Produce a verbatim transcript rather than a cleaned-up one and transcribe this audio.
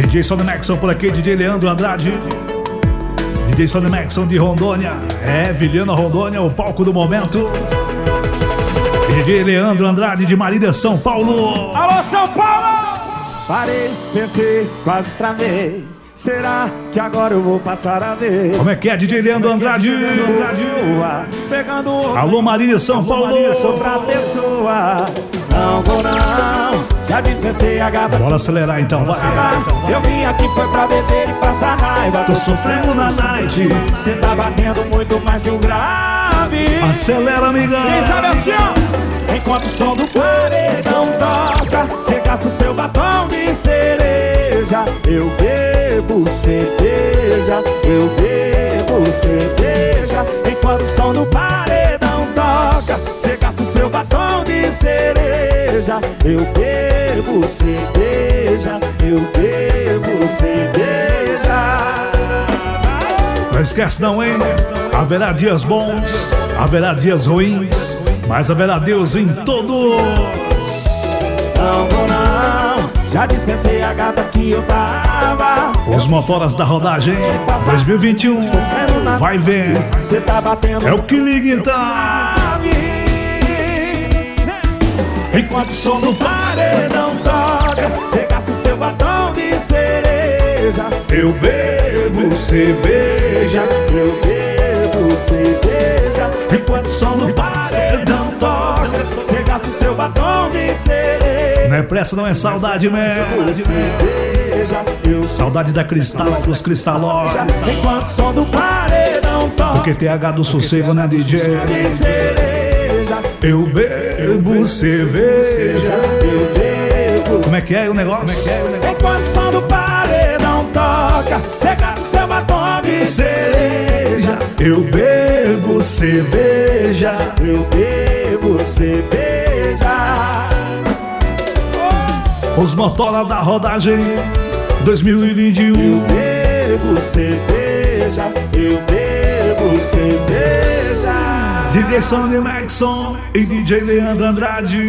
D J Sonny Maxson por aqui, D J Leandro Andrade, D J Sonny Maxson de Rondônia. É, Vilhena, Rondônia, o palco do momento. D J Leandro Andrade de Marília, São Paulo. Alô, São Paulo! Parei, pensei, quase travei. Será que agora eu vou passar a ver? Como é que é, D J Leandro Andrade? Pegando outro, alô, Marília, São Paulo. Marília, sou outra pessoa. Não vou não, já dispensei a gata. Bora acelerar então, vai. Eu vim aqui foi pra beber e passar raiva. Tô sofrendo na night. Cê tá batendo muito mais que o grave. Acelera, amigão. Quem sabe assim, ó. Enquanto o som do paredão toca, cê gasta o seu batom de cereja. Eu bebo cerveja, eu bebo cerveja. Enquanto o som do paredão toca, cê gasta o seu batom de cereja. Eu bebo cerveja, eu bebo cerveja. Não esquece não, hein? Haverá dias bons, haverá dias ruins, mas haverá Deus em todos. Não vou não, já dispensei a gata que eu tava. Os motoras da rodagem dois mil e vinte e um, vai ver. Cê tá batendo, é o que liga então. Enquanto o som do paredão toca, cê gasta o seu batom de cereja. Eu bebo cerveja, eu bebo cerveja. Enquanto o som do paredão toca, cê gasta o seu batom de cereja. Não é pressa, não é saudade mesmo. Saudade da Cristal, dos cristalós. Enquanto o som do paredão toca, porque T H do sossego, né, D J? Eu bebo cerveja, eu bebo. Como é que é o negócio? Como é que é o negócio? Enquanto o som do paredão toca, cê gasta o seu batom de cereja. Eu bebo cerveja, eu bebo cerveja. Os motora da rodagem dois mil e vinte e um. Eu bebo cerveja, eu bebo cerveja. D J Sonny Maxson e D J Leandro Andrade.